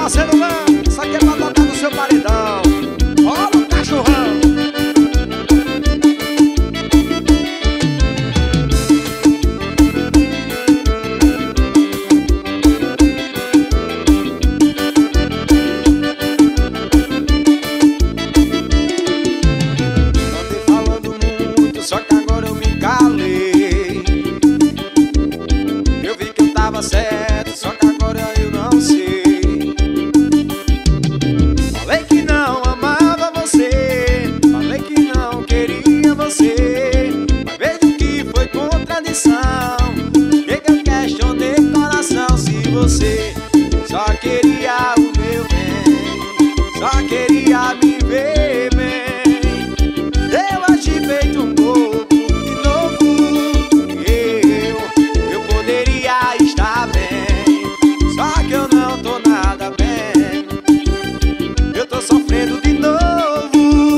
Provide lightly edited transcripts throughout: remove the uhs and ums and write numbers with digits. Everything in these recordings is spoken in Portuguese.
parceiro Lã, isso aqui é pra tocar no seu paredão. Olha o cachorrão. Andei falando muito, só que agora eu me calei. Eu vi que eu tava certo, só que agora eu não sei. Falei que não amava você, falei que não queria você, mas vejo que foi contradição. Que eu questionei coração se você só queria o meu bem, só queria me ver bem. Eu agi feito um bobo de novo. Eu poderia estar bem, só que eu não tô nada bem. Eu tô sofrendo de novo.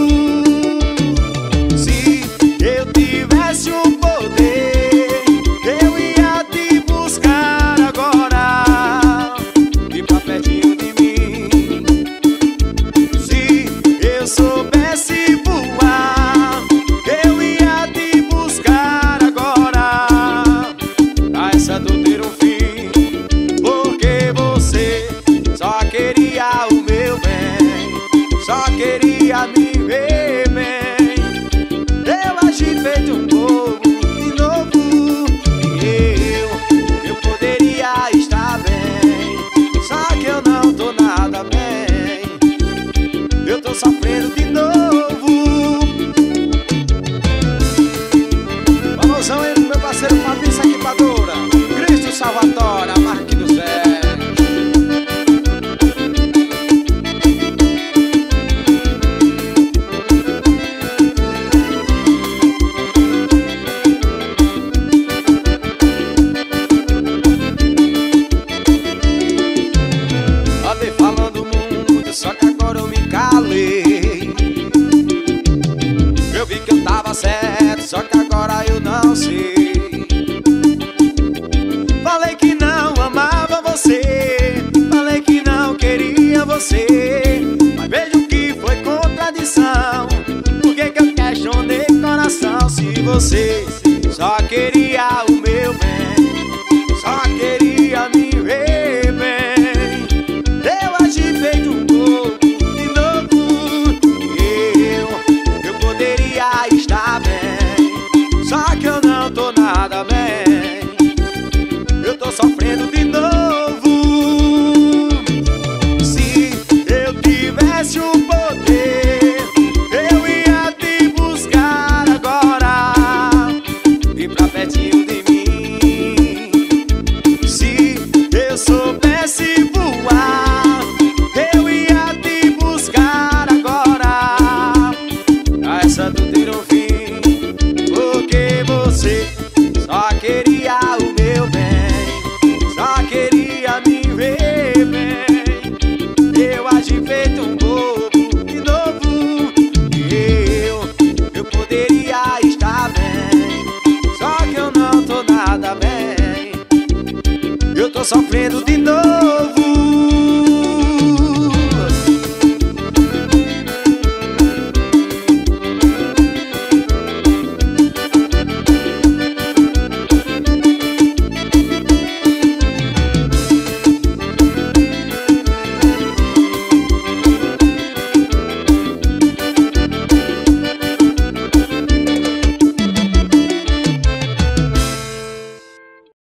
Se eu tivesse o poder, eu ia te buscar agora e pra pertinho de mim. Se eu soubesse voar, eu ia te buscar agora. Pra essa dor ter um fim, porque você só queria o meu bem, só queria me ver bem. Eu agi feito um bobo de novo. E eu poderia estar bem, só que eu não tô nada bem. Eu tô sofrendo de novo. Famosão aí, meu parceiro Fabrício Equipadora, Cristo Salvador, a marca do Zé. Andei falando muito, só que agora eu me calei. Eu vi que eu tava certo, só que agora eu não sei. Falei que não amava você, falei que não queria você, mas vejo que foi contradição. Por que eu questionei coração se você só queria o meu bem, só queria me ver bem. Eu agi feito um bobo de novo. Eu poderia estar bem, só que eu não tô nada bem. Eu tô sofrendo de novo. Se eu tivesse o poder, eu ia te buscar agora e pra pertinho de mim. Se eu soubesse voar, eu ia te buscar agora. Pra essa dor ter um fim, porque você só queria o meu bem, só queria me ver bem. Eu agi feito um bobo de novo. Eu poderia estar bem, só que eu não tô nada bem. Eu tô sofrendo de novo.